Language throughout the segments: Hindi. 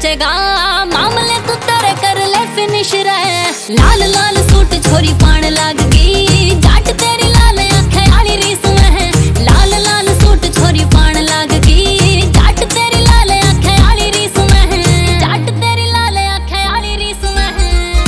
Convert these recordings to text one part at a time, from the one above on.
जचेगा मामले तू तेरे कर ले फिनिश रहे। लाल लाल सूट छोरी पान लाग गई, जाट तेरी लाल आंखें आली रीस में है। लाल लाल सूट छोरी पान लाग गई, जाट तेरी लाल आंखें आली रीस में है। जाट तेरी लाल आंखें आली रीस में है।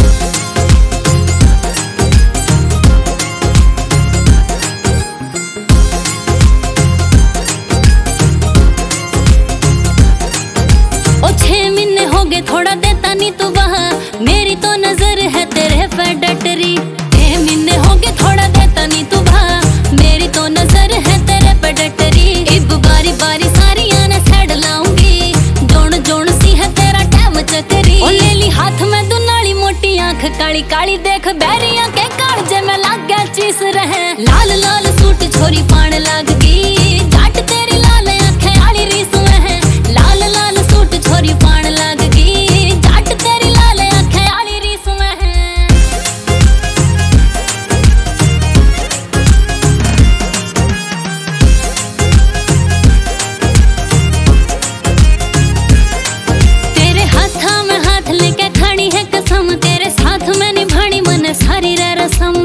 ओ 6 महीने हो गए थोड़ा देता नहीं तू वहाँ, मेरी तो नजर है तेरे पे डटरी। 6 महीने हो गए थोड़ा देता नहीं तू वहाँ, मेरी तो नजर है तेरे पे डटरी। इब बारी बारी सारी आने सेड लाऊंगी, जोन जोन सी है तेरा टाइम चकरी। ओ ले ली हाथ में दुनाली मोटी आंख काली काली, देख बैरिया के कालजे में लाग गया चीस रहे। लाल लाल सूट छोरी पान लाग गई, जाट तेरी लाल आंखें आली रीस में है। लाल लाल सूट छोरी पान लाग गई, जाट तेरी लाल आंखें आली रीस में है। तेरे हाथा में हाथ लेके खड़ी है कसम, तेरे साथ में निभानी मन सारी रे रसम।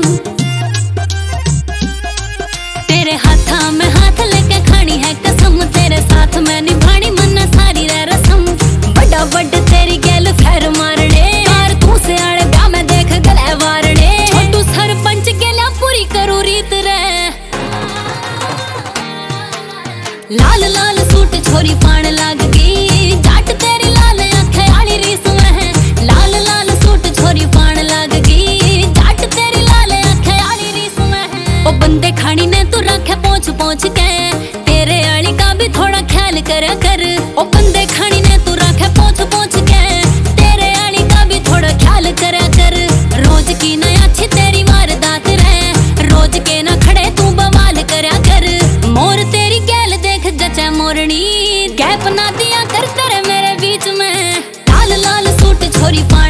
तेरे हाथा में हाथ लेके खड़ी है कसम, तेरे साथ में निभानी मन सारी रे रसम। बड़ा बड़ तेरी गैल फेर मारने, कार तू से आड़े ब्याह में देख गले वारने। छोटू सरपंच के लिया पूरी करू रीत रे। लाल लाल सूट छोरी पान लाग गई, जाट तेरी लाल आंखें आली रीस में है। लाल लाल सूट छोरी पान लाग गई, जाट तेरी लाल आंखें आली रीस में है। ओ बंदे खानी ने तू रखे पहुंच पहुंच के, तेरे आली का भी थोड़ा ख्याल करा कर। ओ बंदे खानी ने तू रखे पहुंच पहुंच के, तेरे आली का भी थोड़ा ख्याल करा कर। रोज की न अच्छी तेरी वारदात रहे, रोज के न खड़े तू बवाल करा कर। मोर तेरी गैल देख जचे मोरनी, गैप ना दिया कर तेरे मेरे बीच में। लाल लाल सूट छोरी